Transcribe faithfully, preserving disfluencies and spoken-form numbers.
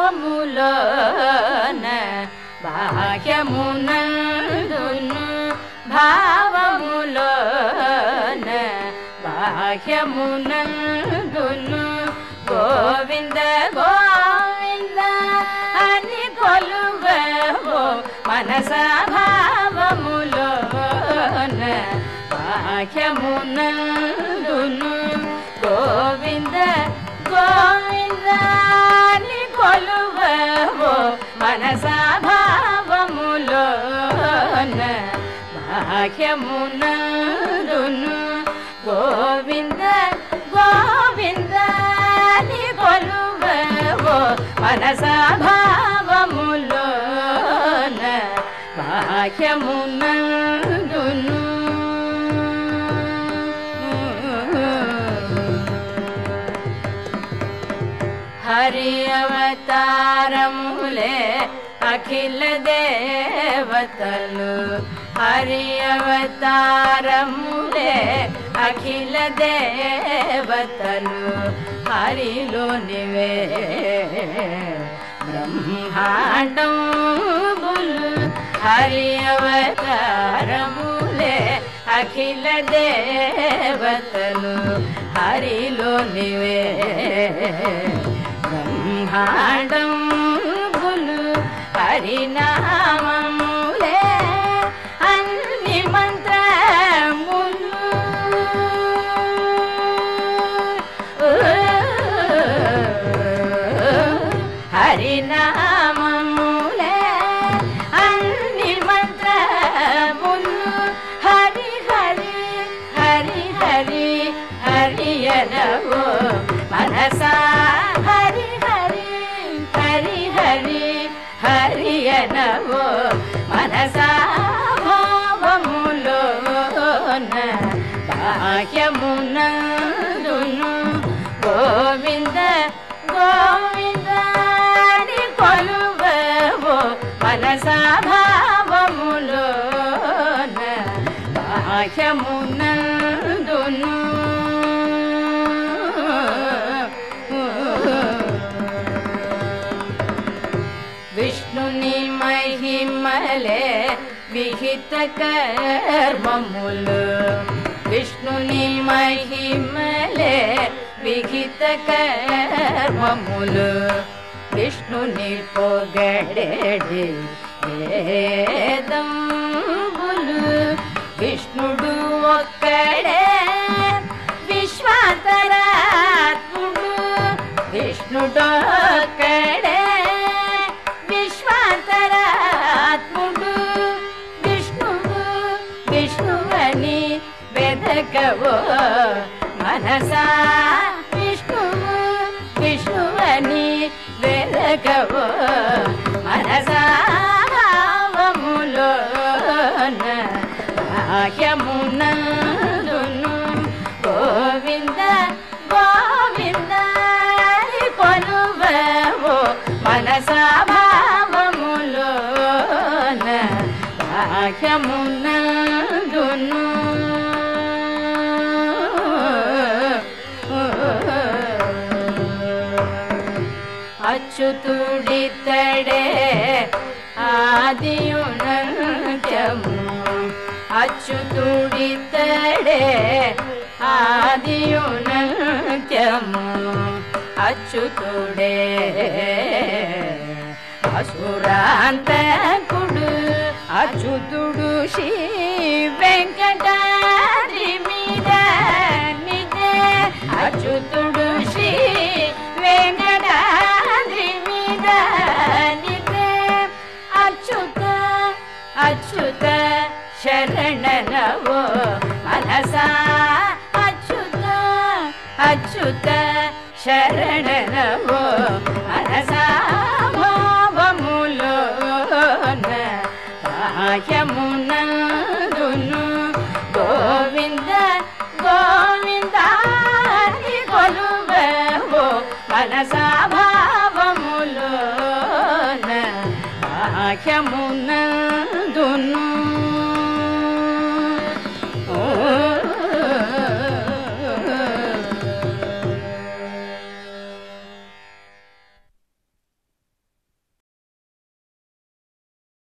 భావములోన బాహ్యమునందును భావములోన బాహ్యమునందును గోవింద గోవింద అని కొలువవో మనసా భావములోన బాహ్యమునందును గోవింద గోవింద అని కొలువవో మనసా భావములోన బాహ్యమునందును గోవింద గోవింద అని కొలువవో మనసా భావములోన బాహ్యమునందును హరి అవతారములే అఖిల దేవతలు హరి అవతారములే అఖిల దేవతలు హరిలోనివే బ్రహ్మాండంబులు హరి అవతారములే అఖిల దేవతలు హరిలోనివే బ్రహ్మాండంబులు హరినామములే అన్ని మంత్రములు హరినామములే అన్ని మంత్రములు హరి హరి హరి హరి హరియనవో మనసా హరి హరి హరి హరి హరియనవో మనసా భావములోన బాహ్యమునందును గోవింద గోవింద అని కొలువవో మనసా భావములోన బాహ్యమునందును విష్ణుని మహిమలే విహిత కర్మములు విష్ణుని మహిమలే విహిత కర్మములు విష్ణుని పొగడెడి వేదంబులు విష్ణుడు ఒక్కడే విశ్వాంతరాత్ముడు విష్ణుడు ఒక్కడే విశ్వాంతరాత్ముడు విష్ణువు విష్ణువని వెదకవో మనసా విష్ణువు విష్ణువని వెదకవో మనసా భావములోన బాహ్యమునందును గోవింద గోవింద కొలువవో మనసా భావములోన బాహ్యమునందును అచ్యుతుడితడే ఆదియునంత్యము అచ్యుతుడితడే ఆదియునంత్యము అచ్యుతుడే అసురాంతకుడు అచ్యుతుడు శ్రీ వెంకటాద్రి మీద నిజే అచ్యుతుడు శ్రీ వెంకటాద్రి మీద నిజే అచ్యుత అచ్యుత శరణనవో మనసా అచ్యుత అచ్యుత శరణనవో